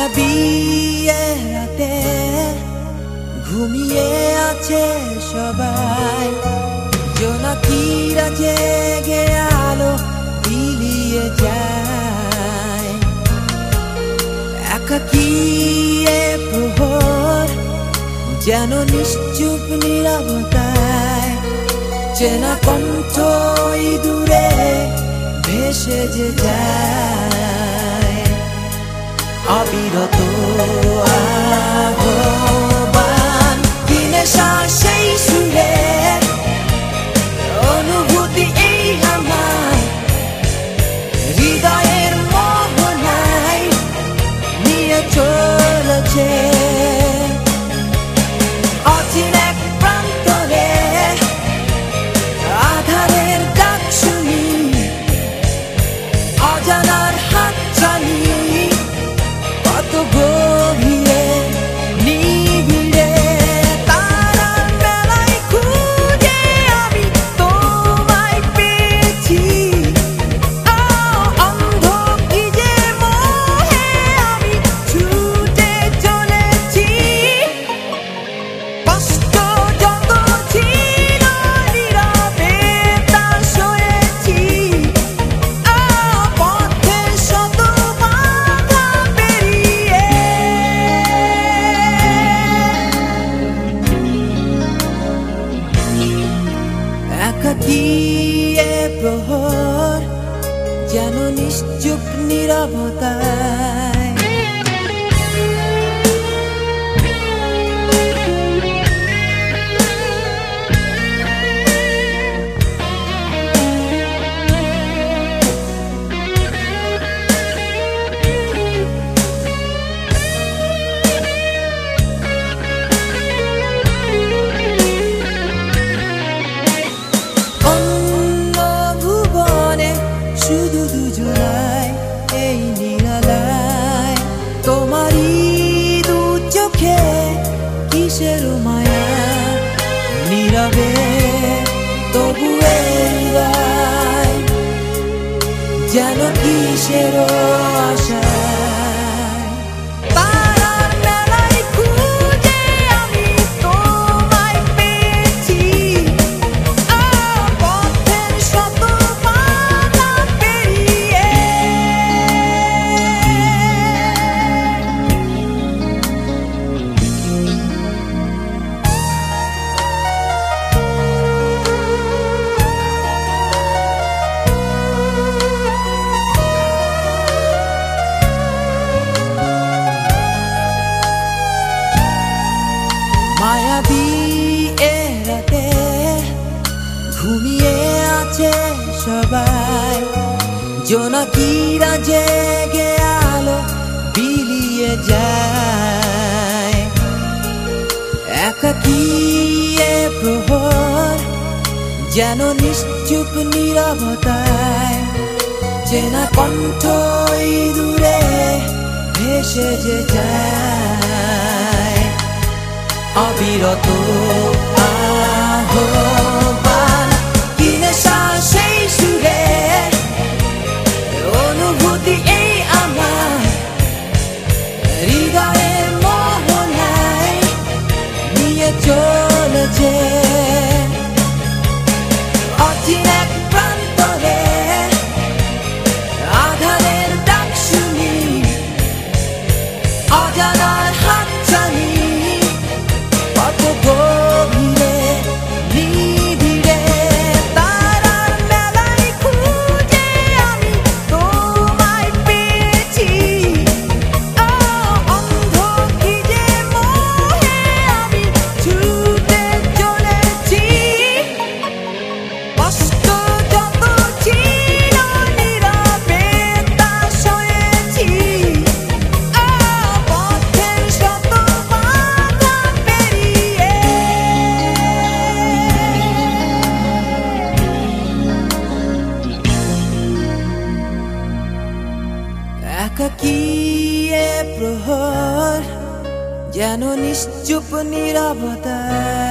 বিয়ে রাতে ঘুমিয়ে আছে সবাই, জোনাকিরা জেগে আলো বিলিয়ে যায়। একাকী এ প্রহর যেন নিশ্চুপ নীরবতায়, চেনা কণ্ঠ দূরে ভেসে যে যায়। অবিরত আহ্বান, কি নেশা সেই সুরে, অনুভূতি এই আমার হৃদয়ের মোহনায় নিয়ে চলেছে। অচিন এক প্রান্তরে আধারের ডাক শুনি, অজানার হাত চালি কত গভীরে নিবিড়ে। তারার মেলায় খুঁজে আমি তোমায় পেয়েছি, অন্ধ কি যে মোহে আমি ছুটে চলেছি। কষ্ট যত ছিল নীরবে তা সয়েছি, পথে শত বাধা পেরিয়ে। একাকী এ প্রহর যেন নিশ্চুপ নীরবতায়। অন্য ভুবনে শুধু দুজনায় এই নিরালায়, তোমারই দু চোখে কিসের মায়া, নীরবে তবু হৃদয় যেন কিসের আশায়। তারার মেলায় খুঁজে আমি তোমায় পেয়েছি, পথের শত বাধা পেরিয়ে। মায়াবী এ রাতে ঘুমিয়ে আছে সবাই, জোনাকিরা জেগে আলো বিলিয়ে যায়। একাকী এ প্রহর যেন নিশ্চুপ নীরবতায়, চেনা কণ্ঠ দূরে ভেসে যে যায়। অবিরত আহ্বান, কি নেশা সেই সুরে, অনুভূতি এই আমার হৃদয়ের মোহনায় নিয়ে চলেছে। অচিন এক প্রান্তরে আধারের ডাক শুনি, অজানার হাত চালি কত গভীরে নিবিড়ে। তারার মেলায় খুঁজে আমি তোমায় পেয়েছি, অন্ধ কি যে মোহে আমি ছুটে চলেছি। কষ্ট যত ছিল নীরবে তা সয়েছি, পথের শত বাধা পেরিয়ে। একাকী এ প্রহর যেন নিশ্চুপ নীরবতায়।